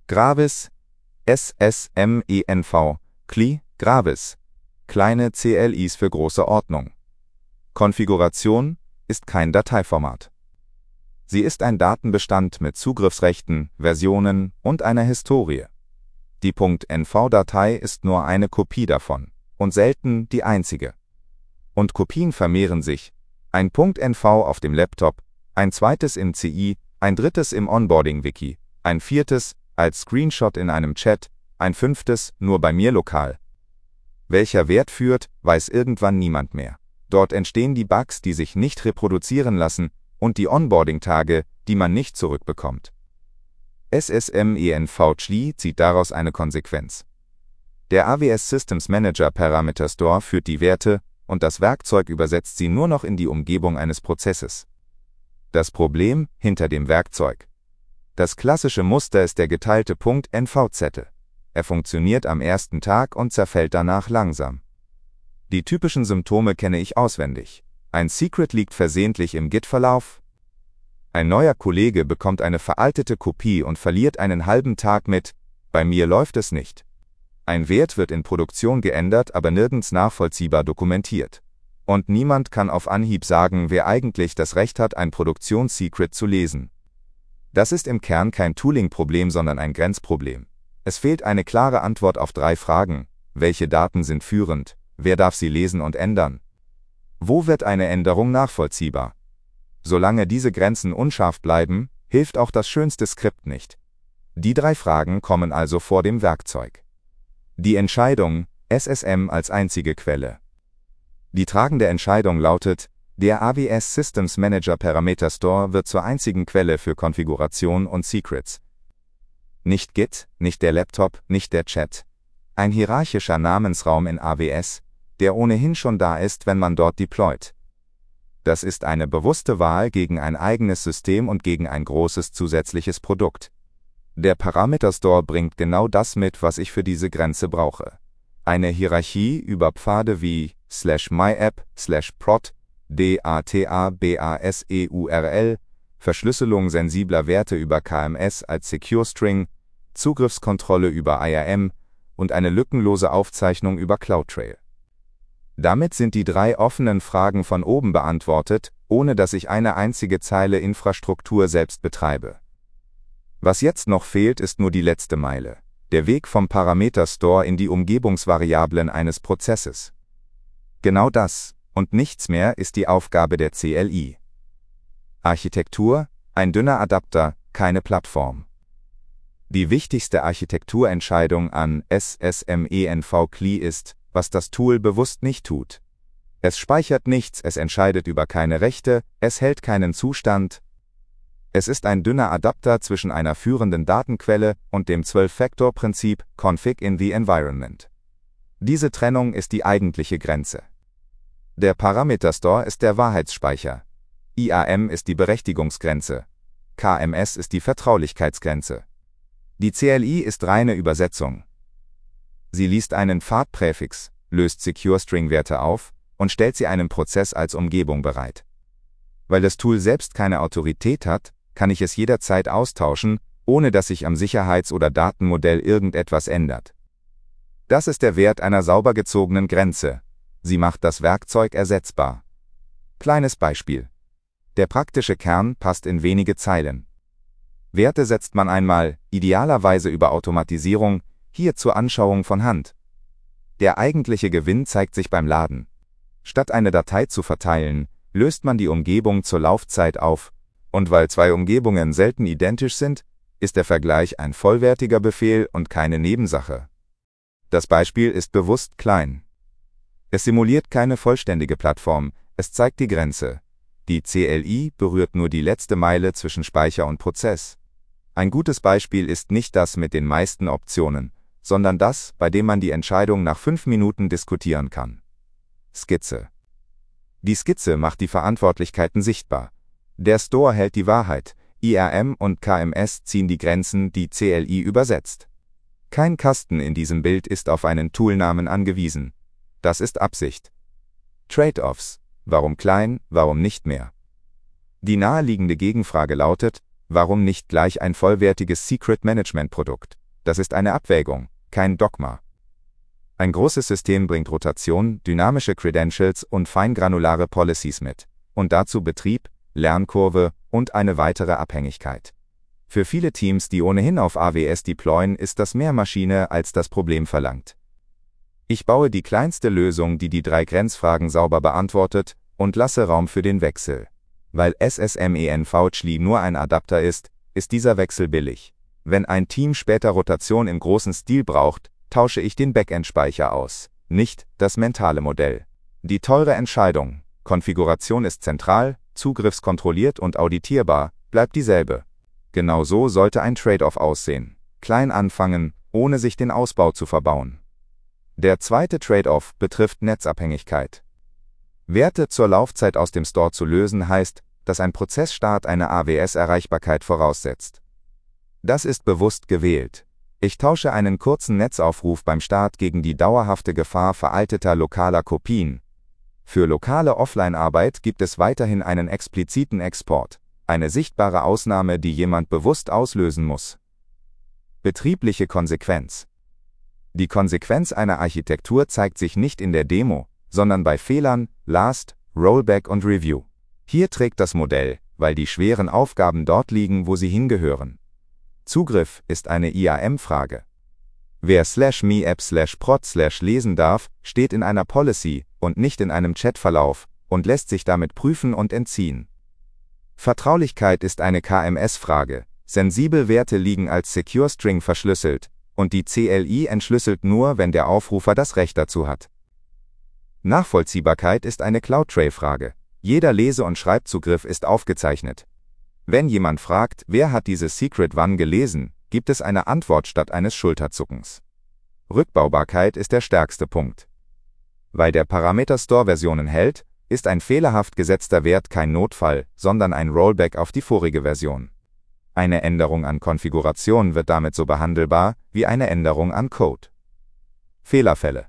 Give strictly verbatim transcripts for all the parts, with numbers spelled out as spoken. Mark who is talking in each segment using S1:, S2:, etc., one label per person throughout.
S1: Gravis, S S M E N V, C L I, Gravis, kleine C L Is für große Ordnung. Konfiguration ist kein Dateiformat. Sie ist ein Datenbestand mit Zugriffsrechten, Versionen und einer Historie. Die .nv-Datei ist nur eine Kopie davon und selten die einzige. Und Kopien vermehren sich. Ein .nv auf dem Laptop, ein zweites im C I, ein drittes im Onboarding-Wiki, ein viertes als Screenshot in einem Chat, ein fünftes nur bei mir lokal. Welcher Wert führt, weiß irgendwann niemand mehr. Dort entstehen die Bugs, die sich nicht reproduzieren lassen, und die Onboarding-Tage, die man nicht zurückbekommt. S S M E N V C L I zieht daraus eine Konsequenz. Der A W S Systems Manager Parameter Store führt die Werte, und das Werkzeug übersetzt sie nur noch in die Umgebung eines Prozesses. Das Problem hinter dem Werkzeug. Das klassische Muster ist der geteilte .nv-Zettel. Er funktioniert am ersten Tag und zerfällt danach langsam. Die typischen Symptome kenne ich auswendig. Ein Secret liegt versehentlich im Git-Verlauf. Ein neuer Kollege bekommt eine veraltete Kopie und verliert einen halben Tag mit »Bei mir läuft es nicht«. Ein Wert wird in Produktion geändert, aber nirgends nachvollziehbar dokumentiert. Und niemand kann auf Anhieb sagen, wer eigentlich das Recht hat, ein Produktionssecret zu lesen. Das ist im Kern kein Tooling-Problem, sondern ein Grenzproblem. Es fehlt eine klare Antwort auf drei Fragen. Welche Daten sind führend? Wer darf sie lesen und ändern? Wo wird eine Änderung nachvollziehbar? Solange diese Grenzen unscharf bleiben, hilft auch das schönste Skript nicht. Die drei Fragen kommen also vor dem Werkzeug. Die Entscheidung, S S M als einzige Quelle. Die tragende Entscheidung lautet, der A W S Systems Manager Parameter Store wird zur einzigen Quelle für Konfiguration und Secrets. Nicht Git, nicht der Laptop, nicht der Chat. Ein hierarchischer Namensraum in A W S, der ohnehin schon da ist, wenn man dort deployt. Das ist eine bewusste Wahl gegen ein eigenes System und gegen ein großes zusätzliches Produkt. Der Parameter Store bringt genau das mit, was ich für diese Grenze brauche. Eine Hierarchie über Pfade wie slash myapp, slash prod, databasEURL, Verschlüsselung sensibler Werte über K M S als Secure String, Zugriffskontrolle über I A M und eine lückenlose Aufzeichnung über CloudTrail. Damit sind die drei offenen Fragen von oben beantwortet, ohne dass ich eine einzige Zeile Infrastruktur selbst betreibe. Was jetzt noch fehlt, ist nur die letzte Meile, der Weg vom Parameter Store in die Umgebungsvariablen eines Prozesses. Genau das und nichts mehr ist die Aufgabe der C L I. Architektur, ein dünner Adapter, keine Plattform. Die wichtigste Architekturentscheidung an S S M E N V C L I ist, was das Tool bewusst nicht tut. Es speichert nichts, es entscheidet über keine Rechte, es hält keinen Zustand. Es ist ein dünner Adapter zwischen einer führenden Datenquelle und dem zwölf-Faktor-Prinzip Config in the Environment. Diese Trennung ist die eigentliche Grenze. Der Parameter Store ist der Wahrheitsspeicher. I A M ist die Berechtigungsgrenze. K M S ist die Vertraulichkeitsgrenze. Die C L I ist reine Übersetzung. Sie liest einen Pfadpräfix, löst Secure-String-Werte auf und stellt sie einem Prozess als Umgebung bereit. Weil das Tool selbst keine Autorität hat, kann ich es jederzeit austauschen, ohne dass sich am Sicherheits- oder Datenmodell irgendetwas ändert. Das ist der Wert einer sauber gezogenen Grenze. Sie macht das Werkzeug ersetzbar. Kleines Beispiel. Der praktische Kern passt in wenige Zeilen. Werte setzt man einmal, idealerweise über Automatisierung, hier zur Anschauung von Hand. Der eigentliche Gewinn zeigt sich beim Laden. Statt eine Datei zu verteilen, löst man die Umgebung zur Laufzeit auf, und weil zwei Umgebungen selten identisch sind, ist der Vergleich ein vollwertiger Befehl und keine Nebensache. Das Beispiel ist bewusst klein. Es simuliert keine vollständige Plattform, es zeigt die Grenze. Die C L I berührt nur die letzte Meile zwischen Speicher und Prozess. Ein gutes Beispiel ist nicht das mit den meisten Optionen, sondern das, bei dem man die Entscheidung nach fünf Minuten diskutieren kann. Skizze. Die Skizze macht die Verantwortlichkeiten sichtbar. Der Store hält die Wahrheit, I A M und K M S ziehen die Grenzen, die C L I übersetzt. Kein Kasten in diesem Bild ist auf einen Toolnamen angewiesen. Das ist Absicht. Trade-offs. Warum klein, warum nicht mehr? Die naheliegende Gegenfrage lautet, Warum nicht gleich ein vollwertiges Secret-Management-Produkt? Das ist eine Abwägung, kein Dogma. Ein großes System bringt Rotation, dynamische Credentials und feingranulare Policies mit. Und dazu Betrieb, Lernkurve und eine weitere Abhängigkeit. Für viele Teams, die ohnehin auf A W S deployen, ist das mehr Maschine, als das Problem verlangt. Ich baue die kleinste Lösung, die die drei Grenzfragen sauber beantwortet, und lasse Raum für den Wechsel. Weil S S M E N V C H L I nur ein Adapter ist, ist dieser Wechsel billig. Wenn ein Team später Rotation im großen Stil braucht, tausche ich den Backend-Speicher aus, nicht das mentale Modell. Die teure Entscheidung, Konfiguration ist zentral, zugriffskontrolliert und auditierbar, bleibt dieselbe. Genau so sollte ein Trade-off aussehen. Klein anfangen, ohne sich den Ausbau zu verbauen. Der zweite Trade-off betrifft Netzabhängigkeit. Werte zur Laufzeit aus dem Store zu lösen heißt, dass ein Prozessstart eine A W S-Erreichbarkeit voraussetzt. Das ist bewusst gewählt. Ich tausche einen kurzen Netzaufruf beim Start gegen die dauerhafte Gefahr veralteter lokaler Kopien. Für lokale Offline-Arbeit gibt es weiterhin einen expliziten Export, eine sichtbare Ausnahme, die jemand bewusst auslösen muss. Betriebliche Konsequenz. Die Konsequenz einer Architektur zeigt sich nicht in der Demo, sondern bei Fehlern, Last, Rollback und Review. Hier trägt das Modell, weil die schweren Aufgaben dort liegen, wo sie hingehören. Zugriff ist eine I A M-Frage. Wer slash me-app slash prod slash lesen darf, steht in einer Policy und nicht in einem Chatverlauf und lässt sich damit prüfen und entziehen. Vertraulichkeit ist eine K M S-Frage. Sensible Werte liegen als Secure String verschlüsselt und die C L I entschlüsselt nur, wenn der Aufrufer das Recht dazu hat. Nachvollziehbarkeit ist eine CloudTrail-Frage. Jeder Lese- und Schreibzugriff ist aufgezeichnet. Wenn jemand fragt, wer hat dieses Secret wann gelesen, gibt es eine Antwort statt eines Schulterzuckens. Rückbaubarkeit ist der stärkste Punkt. Weil der Parameter Store-Versionen hält, ist ein fehlerhaft gesetzter Wert kein Notfall, sondern ein Rollback auf die vorige Version. Eine Änderung an Konfiguration wird damit so behandelbar wie eine Änderung an Code. Fehlerfälle.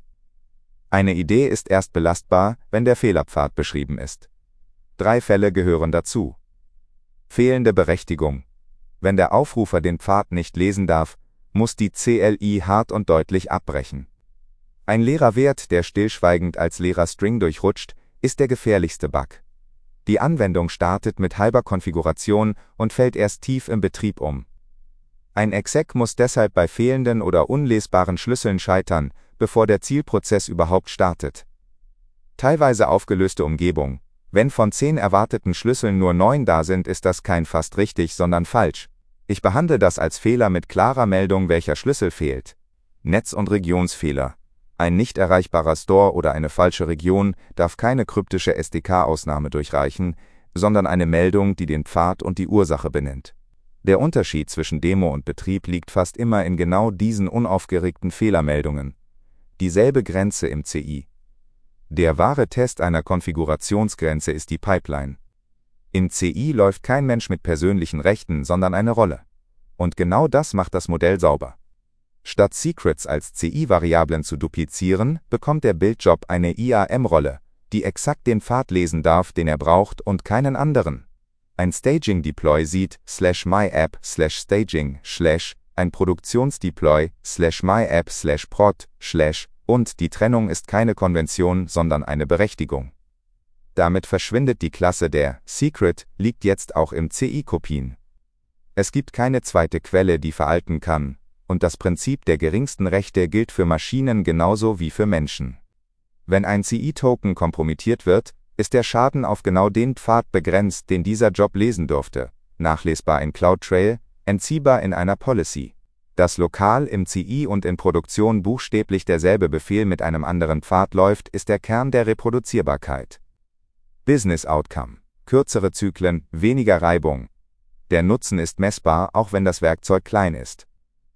S1: Eine Idee ist erst belastbar, wenn der Fehlerpfad beschrieben ist. Drei Fälle gehören dazu. Fehlende Berechtigung. Wenn der Aufrufer den Pfad nicht lesen darf, muss die C L I hart und deutlich abbrechen. Ein leerer Wert, der stillschweigend als leerer String durchrutscht, ist der gefährlichste Bug. Die Anwendung startet mit halber Konfiguration und fällt erst tief im Betrieb um. Ein Exec muss deshalb bei fehlenden oder unlesbaren Schlüsseln scheitern, bevor der Zielprozess überhaupt startet. Teilweise aufgelöste Umgebung. Wenn von zehn erwarteten Schlüsseln nur neun da sind, ist das kein fast richtig, sondern falsch. Ich behandle das als Fehler mit klarer Meldung, welcher Schlüssel fehlt. Netz- und Regionsfehler. Ein nicht erreichbarer Store oder eine falsche Region darf keine kryptische S D K-Ausnahme durchreichen, sondern eine Meldung, die den Pfad und die Ursache benennt. Der Unterschied zwischen Demo und Betrieb liegt fast immer in genau diesen unaufgeregten Fehlermeldungen. Dieselbe Grenze im C I. Der wahre Test einer Konfigurationsgrenze ist die Pipeline. Im C I läuft kein Mensch mit persönlichen Rechten, sondern eine Rolle. Und genau das macht das Modell sauber. Statt Secrets als C I-Variablen zu duplizieren, bekommt der Build-Job eine I A M-Rolle, die exakt den Pfad lesen darf, den er braucht und keinen anderen. Ein Staging-Deploy sieht slash myapp slash staging slash ein Produktionsdeploy slash myapp slash prod slash und die Trennung ist keine Konvention, sondern eine Berechtigung. Damit verschwindet die Klasse der Secret, liegt jetzt auch im C I-Kopien. Es gibt keine zweite Quelle, die veralten kann, und das Prinzip der geringsten Rechte gilt für Maschinen genauso wie für Menschen. Wenn ein C I-Token kompromittiert wird, ist der Schaden auf genau den Pfad begrenzt, den dieser Job lesen durfte, nachlesbar in CloudTrail, entziehbar in einer Policy. Dass lokal im C I und in Produktion buchstäblich derselbe Befehl mit einem anderen Pfad läuft, ist der Kern der Reproduzierbarkeit. Business Outcome. Kürzere Zyklen, weniger Reibung. Der Nutzen ist messbar, auch wenn das Werkzeug klein ist.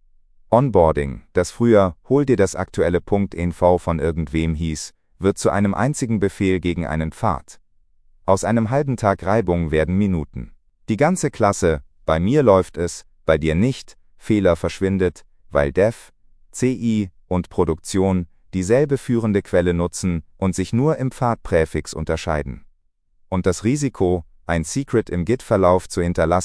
S1: Onboarding, das früher „Hol dir das aktuelle .env von irgendwem" hieß, wird zu einem einzigen Befehl gegen einen Pfad. Aus einem halben Tag Reibung werden Minuten. Die ganze Klasse, bei mir läuft es, bei dir nicht, Fehler verschwindet, weil Dev, C I und Produktion dieselbe führende Quelle nutzen und sich nur im Pfadpräfix unterscheiden. Und das Risiko, ein Secret im Git-Verlauf zu hinterlassen,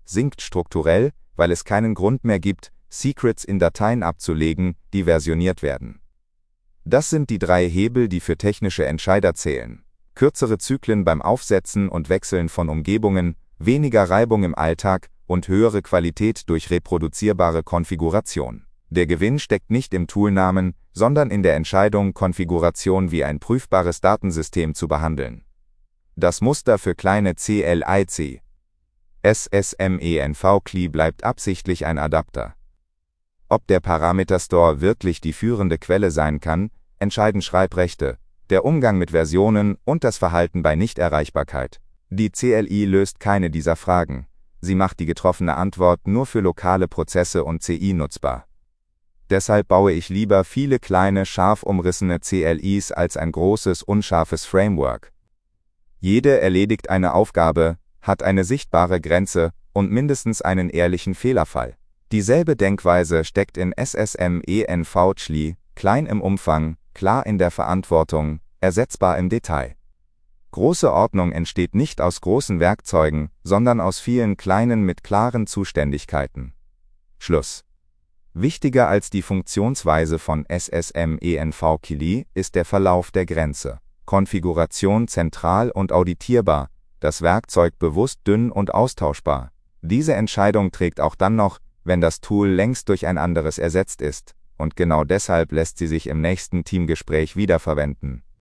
S1: sinkt strukturell, weil es keinen Grund mehr gibt, Secrets in Dateien abzulegen, die versioniert werden. Das sind die drei Hebel, die für technische Entscheider zählen. Kürzere Zyklen beim Aufsetzen und Wechseln von Umgebungen, weniger Reibung im Alltag und höhere Qualität durch reproduzierbare Konfiguration. Der Gewinn steckt nicht im Toolnamen, sondern in der Entscheidung, Konfiguration wie ein prüfbares Datensystem zu behandeln. Das Muster für kleine C L I C S S M E N V C L I bleibt absichtlich ein Adapter. Ob der Parameter-Store wirklich die führende Quelle sein kann, entscheiden Schreibrechte, der Umgang mit Versionen und das Verhalten bei Nichterreichbarkeit. Die C L I löst keine dieser Fragen. Sie macht die getroffene Antwort nur für lokale Prozesse und C I nutzbar. Deshalb baue ich lieber viele kleine, scharf umrissene C L Is als ein großes, unscharfes Framework. Jede erledigt eine Aufgabe, hat eine sichtbare Grenze und mindestens einen ehrlichen Fehlerfall. Dieselbe Denkweise steckt in S S M E N V C L I, klein im Umfang, klar in der Verantwortung, ersetzbar im Detail. Große Ordnung entsteht nicht aus großen Werkzeugen, sondern aus vielen kleinen mit klaren Zuständigkeiten. Schluss. Wichtiger als die Funktionsweise von S S M E N V C L I ist der Verlauf der Grenze. Konfiguration zentral und auditierbar, das Werkzeug bewusst dünn und austauschbar. Diese Entscheidung trägt auch dann noch, wenn das Tool längst durch ein anderes ersetzt ist, und genau deshalb lässt sie sich im nächsten Teamgespräch wiederverwenden.